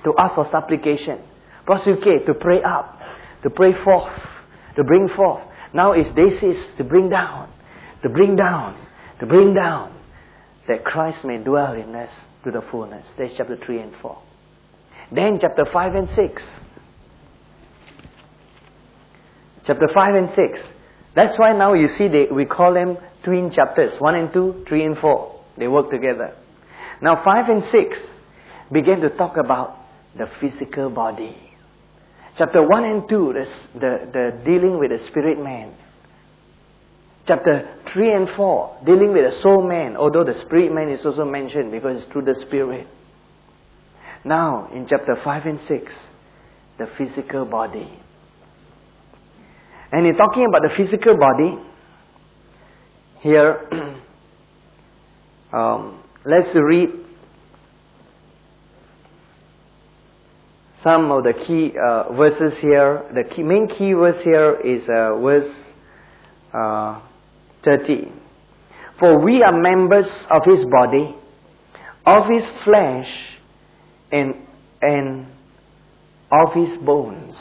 to ask for supplication. Prosuke, to pray up, to pray forth, to bring forth. Now it's desis, to bring down, to bring down, to bring down, that Christ may dwell in us to the fullness. That's chapter 3 and 4. Then chapter 5 and 6. Chapter 5 and 6. That's why now you see we call them twin chapters. 1 and 2, 3 and 4. They work together. Now 5 and 6 begin to talk about the physical body. Chapter 1 and 2, the dealing with the spirit man. Chapter 3 and 4, dealing with the soul man, although the spirit man is also mentioned because it's through the spirit. Now, in chapter 5 and 6, the physical body. And in talking about the physical body, here, let's read some of the key verses here. The main key verse here is verse 30. For we are members of His body, of His flesh, and of His bones.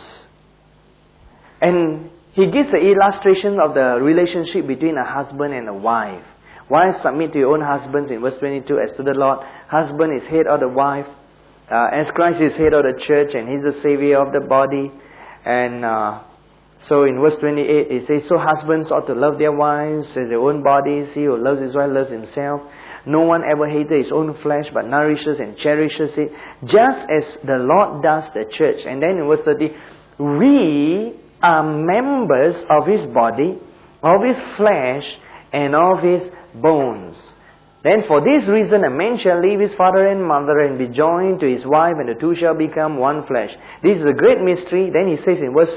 And he gives an illustration of the relationship between a husband and a wife. Wives, submit to your own husbands in verse 22 as to the Lord. Husband is head of the wife, as Christ is head of the church, and He's the Savior of the body. And so in verse 28 it says, so husbands ought to love their wives as their own bodies. He who loves his wife loves himself. No one ever hated his own flesh, but nourishes and cherishes it, just as the Lord does the church. And then in verse 30, we are members of His body, of His flesh, and of His bones. Then for this reason a man shall leave his father and mother and be joined to his wife, and the two shall become one flesh. This is a great mystery. Then he says in verse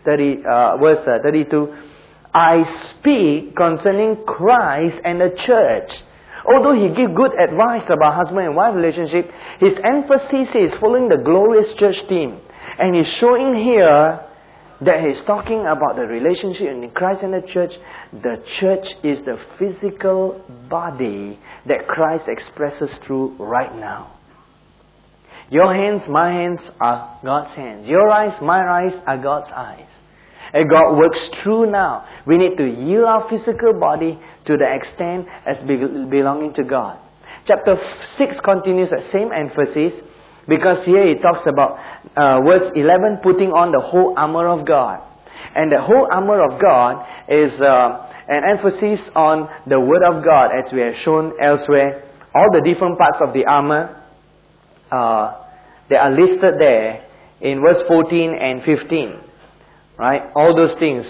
32, I speak concerning Christ and the church. Although he gives good advice about husband and wife relationship, his emphasis is following the glorious church theme. And he's showing here that he's talking about the relationship in Christ and the church. The church is the physical body that Christ expresses through right now. Your hands, my hands are God's hands. Your eyes, my eyes are God's eyes. And God works through now. We need to yield our physical body to the extent as belonging to God. Chapter 6 continues the same emphasis, because here it talks about verse 11, putting on the whole armor of God. And the whole armor of God is an emphasis on the Word of God, as we have shown elsewhere. All the different parts of the armor, they are listed there in verse 14 and 15. Right? All those things.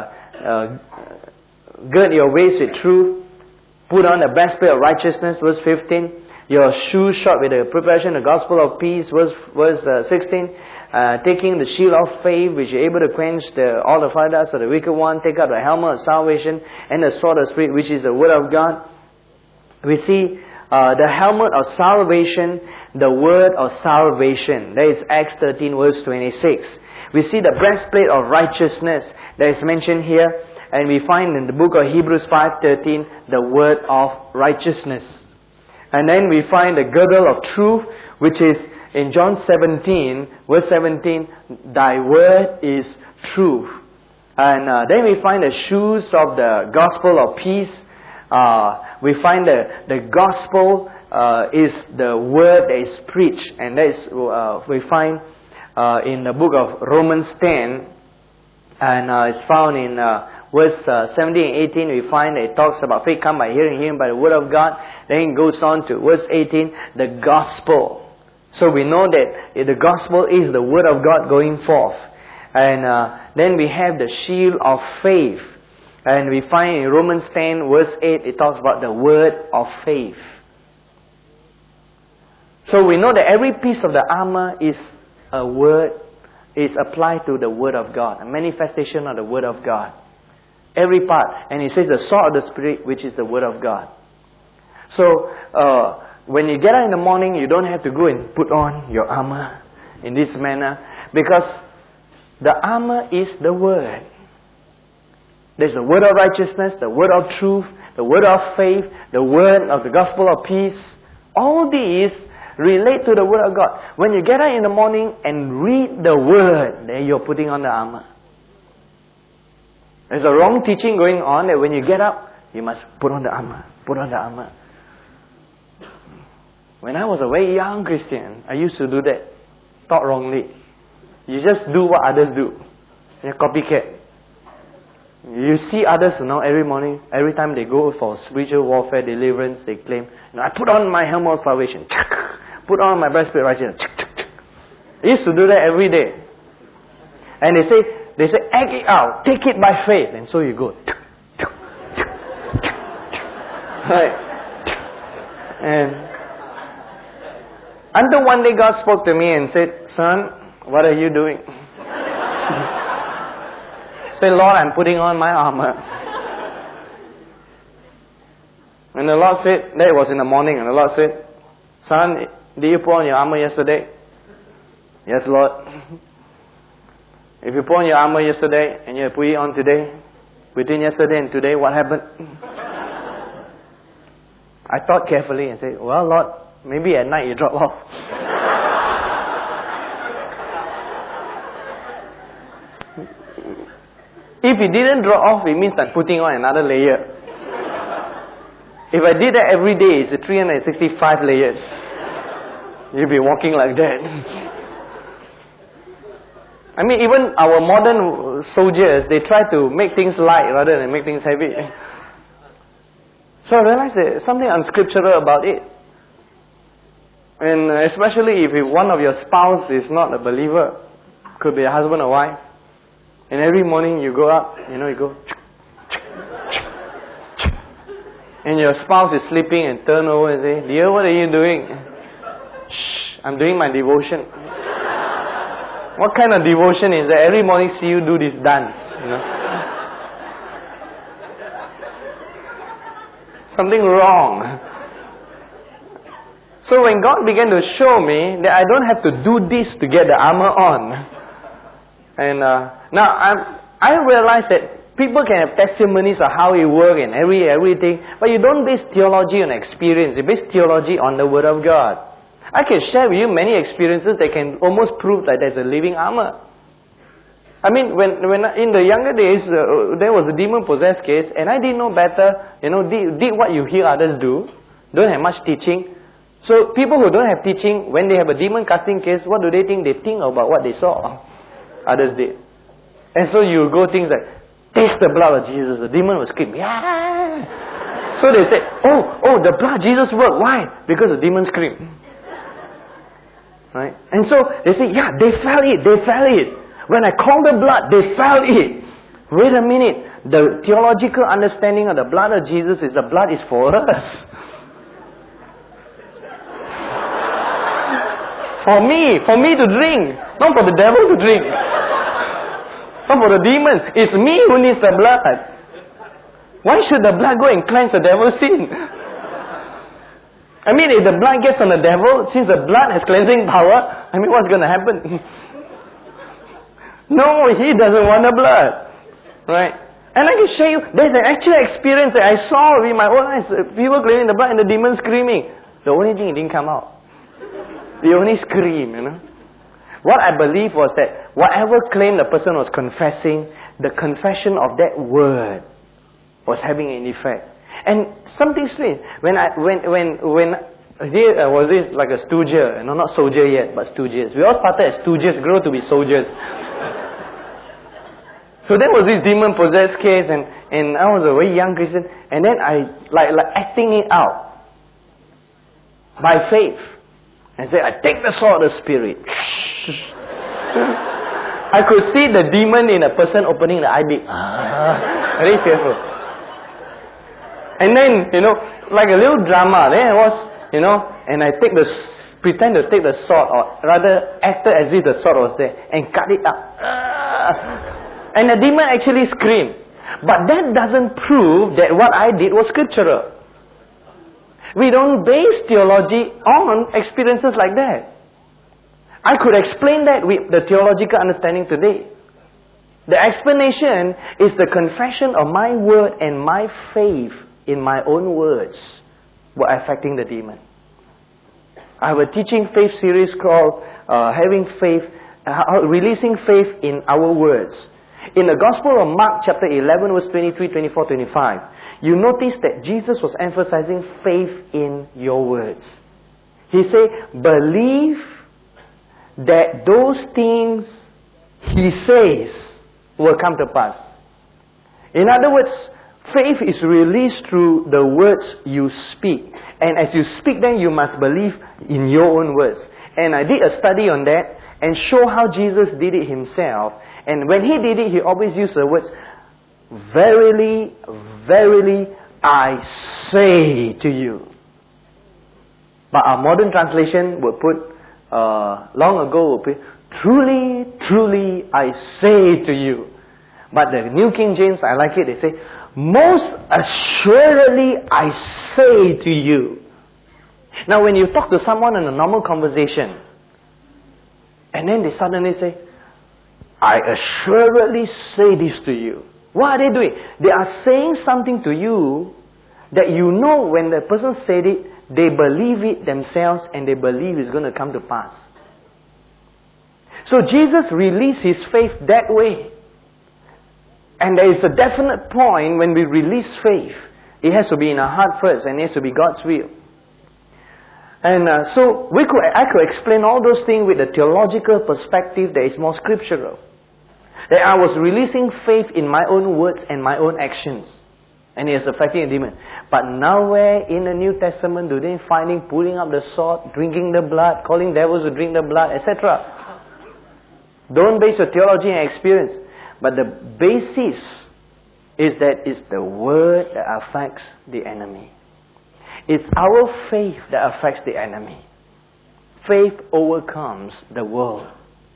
Gird your waist with truth. Put on the breastplate of righteousness, verse 15. Your shoes shod with the preparation of the gospel of peace, verse 16. Taking the shield of faith, which you're able to quench all the fire darts of the wicked one. Take up the helmet of salvation and the sword of the Spirit, which is the word of God. We see the helmet of salvation, the word of salvation. That is Acts 13 verse 26. We see the breastplate of righteousness that is mentioned here. And we find in the book of Hebrews 5:13 the word of righteousness. And then we find the girdle of truth, which is in John 17 verse 17, thy word is truth. And then we find the shoes of the gospel of peace. We find the gospel is the word that is preached. And that is we find in the book of Romans 10, and it's found in verse 17 and 18. We find that it talks about faith come by hearing by the word of God. Then it goes on to verse 18, the gospel. So we know that the gospel is the word of God going forth. And then we have the shield of faith. And we find in Romans 10 verse 8, it talks about the word of faith. So we know that every piece of the armor is a word, is applied to the word of God, a manifestation of the word of God. Every part. And he says the sword of the Spirit, which is the word of God. So when you get up in the morning, you don't have to go and put on your armor in this manner, because the armor is the word. There's the word of righteousness, the word of truth, the word of faith, the word of the gospel of peace. All these Relate to the Word of God. When you get up in the morning and read the Word, then you're putting on the armor. There's a wrong teaching going on that when you get up, you must put on the armor. Put on the armor. When I was a very young Christian, I used to do that. Taught wrongly. You just do what others do. You're copycat. You see others now every morning, every time they go for spiritual warfare, deliverance, they claim, I put on my helmet of salvation. Put on my breastplate of righteousness. I used to do that every day. And they say, act it out, take it by faith. And so you go. Right. And until one day God spoke to me and said, son, what are you doing? Say, Lord, I'm putting on my armor. And the Lord said, that was in the morning, and the Lord said, son, did you put on your armor yesterday? Yes, Lord. If you put on your armor yesterday and you put it on today, between yesterday and today, what happened? I thought carefully and said, well, Lord, maybe at night you drop off. If it didn't drop off, it means I'm putting on another layer. If I did that every day, it's 365 layers. You'll be walking like that. I mean, even our modern soldiers, they try to make things light rather than make things heavy. So I realized there's something unscriptural about it. And especially if one of your spouse is not a believer, could be a husband or wife, and every morning you go up, you go, and your spouse is sleeping and turn over and say, dear, what are you doing? Shh, I'm doing my devotion. What kind of devotion is that? Every morning see you do this dance, Something wrong. So when God began to show me that I don't have to do this to get the armor on, and now I realize that people can have testimonies of how it works and everything, but you don't base theology on experience. You base theology on the Word of God. I can share with you many experiences that can almost prove that there's a living armor. I mean, when in the younger days, there was a demon-possessed case, and I didn't know better, did what you hear others do, don't have much teaching. So people who don't have teaching, when they have a demon-casting case, what do they think? They think about what they saw others did. And so you go things like, taste the blood of Jesus. The demon will scream, yeah. So they say, oh, the blood of Jesus worked. Why? Because the demon screamed. Right? And so they say, yeah, they felt it. When I called the blood, they felt it. Wait a minute. The theological understanding of the blood of Jesus is the blood is for us. For me to drink. Not for the devil to drink. Not for the demons. It's me who needs the blood. Why should the blood go and cleanse the devil's sin? I mean, if the blood gets on the devil, since the blood has cleansing power, I mean, what's going to happen? No, he doesn't want the blood. Right? And I can show you, there's an actual experience that I saw with my own eyes. People cleansing the blood and the demons screaming. The only thing, it didn't come out. They only scream, What I believe was that whatever claim the person was confessing, the confession of that word was having an effect. And something strange. When here was this like a stooger, not soldier yet, but stoogers. We all started as stoogers, grew to be soldiers. So there was this demon-possessed case, and I was a very young Christian, and then I like acting it out by faith. And say, I take the sword of the Spirit. I could see the demon in a person opening the eye big. Very fearful. And then, like a little drama, there was, and I pretend to take the sword, or rather acted as if the sword was there, and cut it up. And the demon actually screamed. But that doesn't prove that what I did was scriptural. We don't base theology on experiences like that. I could explain that with the theological understanding today. The explanation is the confession of my word and my faith in my own words were affecting the demon. I have a teaching faith series called Releasing Faith in Our Words. In the Gospel of Mark chapter 11 verse 23, 24, 25, you notice that Jesus was emphasizing faith in your words. He said, believe that those things He says will come to pass. In other words, faith is released through the words you speak. And as you speak, then you must believe in your own words. And I did a study on that and show how Jesus did it Himself. And when He did it, He always used the words, verily, verily, I say to you. But our modern translation would put, long ago, would put, truly, truly, I say to you. But the New King James, I like it, they say, most assuredly I say to you. Now when you talk to someone in a normal conversation, and then they suddenly say, I assuredly say this to you. What are they doing? They are saying something to you that you know when the person said it, they believe it themselves and they believe it's going to come to pass. So Jesus released His faith that way. And there is a definite point when we release faith. It has to be in our heart first and it has to be God's will. And so I could explain all those things with a theological perspective that is more scriptural. That I was releasing faith in my own words and my own actions. And it is affecting a demon. But nowhere in the New Testament do they find Him pulling up the sword, drinking the blood, calling devils to drink the blood, etc. Don't base your theology and experience. But the basis is that it's the word that affects the enemy. It's our faith that affects the enemy. Faith overcomes the world.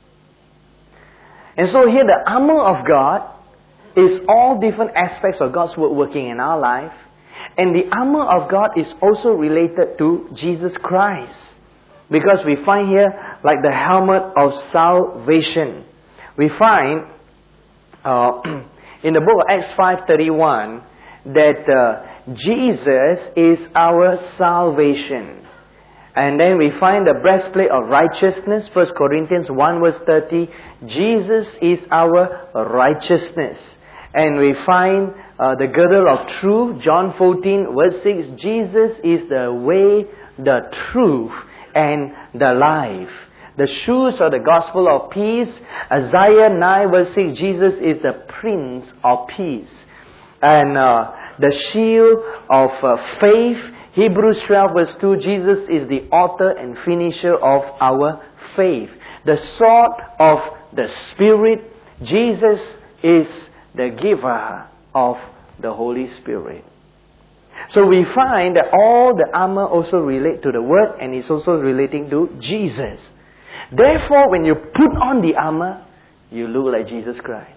And so here the armor of God is all different aspects of God's word working in our life. And the armor of God is also related to Jesus Christ. Because we find here like the helmet of salvation. We find in the book of Acts 5:31 that Jesus is our salvation. And then we find the breastplate of righteousness, 1 Corinthians 1 verse 30. Jesus is our righteousness. And we find the girdle of truth, John 14 verse 6. Jesus is the way, the truth, and the life. The shoes of the gospel of peace, Isaiah 9 verse 6, Jesus is the Prince of Peace. And the shield of faith, Hebrews 12 verse 2, Jesus is the author and finisher of our faith. The sword of the Spirit, Jesus is the giver of the Holy Spirit. So we find that all the armor also relate to the Word and is also relating to Jesus. Therefore, when you put on the armor, you look like Jesus Christ.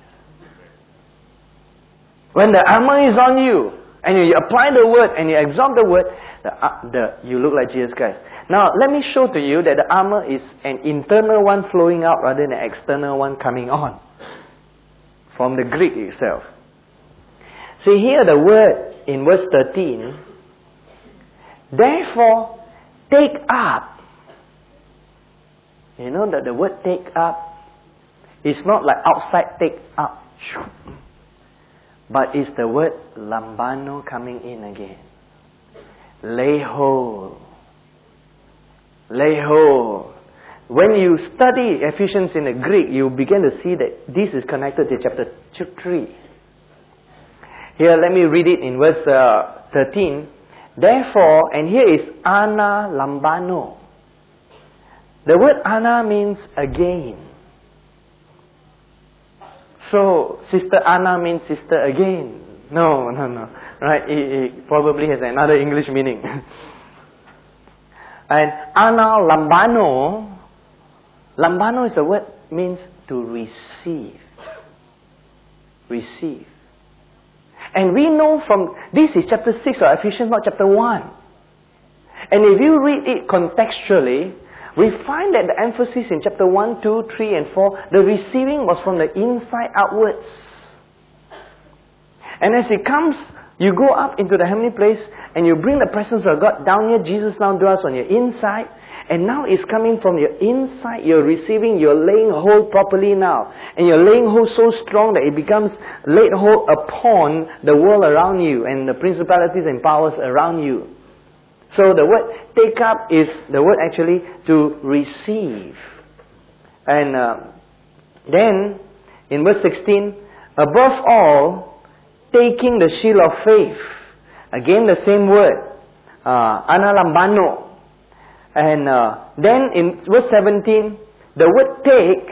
When the armor is on you, and you apply the word, and you absorb the word, you look like Jesus Christ. Now, let me show to you that the armor is an internal one flowing out rather than an external one coming on. From the Greek itself. See here the word in verse 13. Therefore, take up. You know that the word take up is not like outside take up. But it's the word lambano coming in again. Lay hold. Lay hold. When you study Ephesians in the Greek, you begin to see that this is connected to chapter 3. Here, let me read it in verse 13. Therefore, and here is ana lambano. The word ana means again. So, Sister Anna means sister again. No. Right? It probably has another English meaning. And ana lambano. Lambano is a word means to receive. Receive. And we know from, this is chapter 6 of Ephesians, not chapter 1. And if you read it contextually, we find that the emphasis in chapter 1, 2, 3 and 4, the receiving was from the inside outwards. And as it comes You go up into the heavenly place and you bring the presence of God down here. Jesus now dwells on your inside. And now it's coming from your inside. You're receiving, you're laying hold properly now. And you're laying hold so strong that it becomes laid hold upon the world around you and the principalities and powers around you. So the word take up is the word actually to receive. And then in verse 16, above all, taking the shield of faith. Again the same word. Analambano. And then in verse 17, the word take